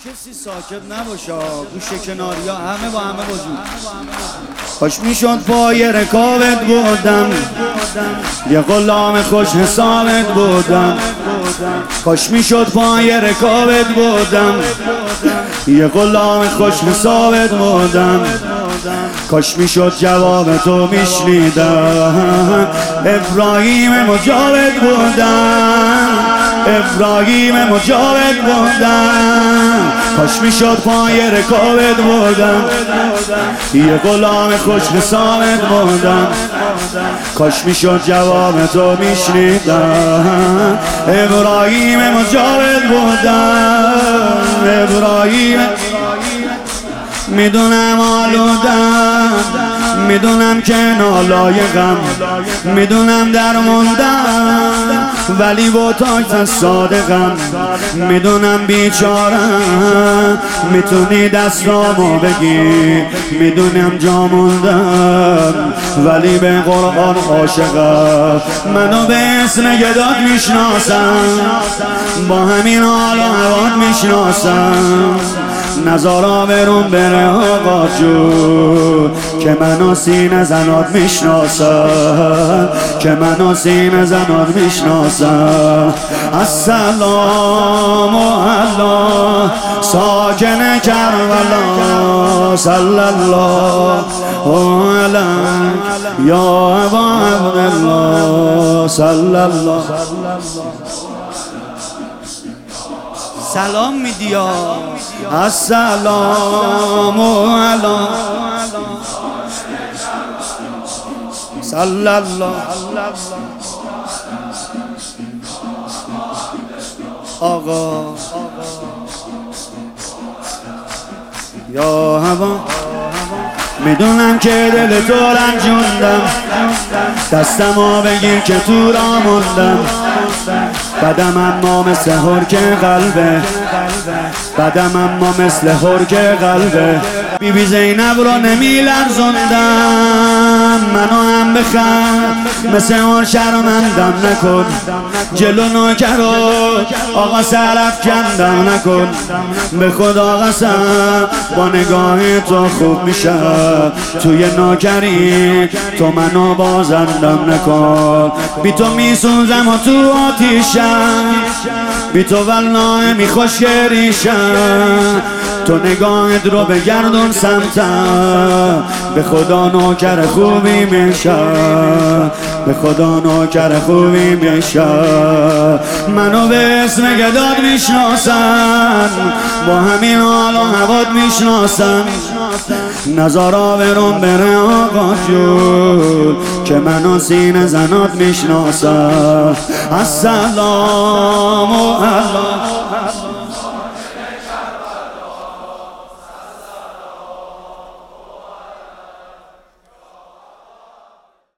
کسی ساکت نباشه، گوشه کناریا همه با همه وجود. کاش میشد پای رکابت بودم، یه غلام خوش حسابت بودم. کاش میشد پای رکابت بودم، یه غلام خوش حسابت بودم. کاش میشد جواب تو میشنیدم، ابراهیم مجاوب بودم، ابراهیم مجاوب بودم. کاش میشد پای رکابت بودم، یه غلام خوش حسابت بودم. کاش میشد جواب تو میشنیدم، ابراهیم مجاوب بودم، ابراهیم. میدونم آلودم، میدونم که نالایقم، میدونم درموندم ولی با تاکت صادقم. میدونم بیچارم، میتونی دستامو بگی. میدونم جا موندم ولی به قرآن عاشقم. منو به اسم گدات میشناسم، با همین حال و هوات میشناسم. نزارا برون بره آقا جون، که منو سینه زنات میشناسم، که منو سینه زنات میشناسم. السلام علی ساکن کربلا، صلی الله علیک یا ابا عبدالله، صلی الله. سلام میدی ها. السلام علی صلی الله. آقا یا هوا، میدونم که دل تو رنجوندم، دستمو بگیر که تو را موندم. بدم اما مثل هرک قلبه، بدم اما مثل هرک قلبه. بی زینب رو نمی لرزوندم، منو هم بخند مثل اون شرمندم نکن. جلو نوکرو آقا سرف کندم نکن. به خدا قسم با نگاه تو خوب میشم، توی نوکری تو منو بازندم نکن. بی تو میسوزم و تو آتیشم، بی تو والله میخوش ریشم. تو نگاهت رو بگردون سمتم، به خدا نوکر خوبی میشم، به خدا نوکر خوبی میشم. منو به اسم گدات میشناسن، با همین حال و هوات میشناسن. نزارا برون بره آقا جون، که منو سینه زنات میشناسن. السلام علیکم.